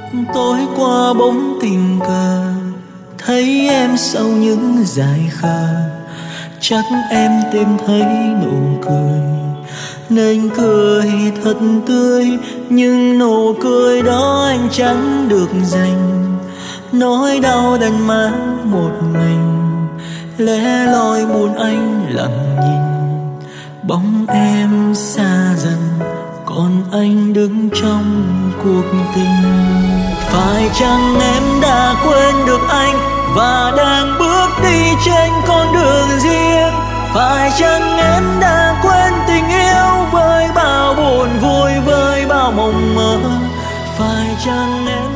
Tối qua bỗng tình cờ thấy em sau những dải khờ, chắc em tìm thấy nụ cười nên cười thật tươi, nhưng nụ cười đó anh chẳng được dành. Nỗi đau đành mang một mình, lẻ loi buồn anh lặng nhìn bóng em xa dần, còn anh đứng trong cuộc tình. Phải chăng em đã quên được anh và đang bước đi trên con đường riêng? Phải chăng em đã quên tình yêu với bao buồn vui, với bao mộng mơ? Phải chăng em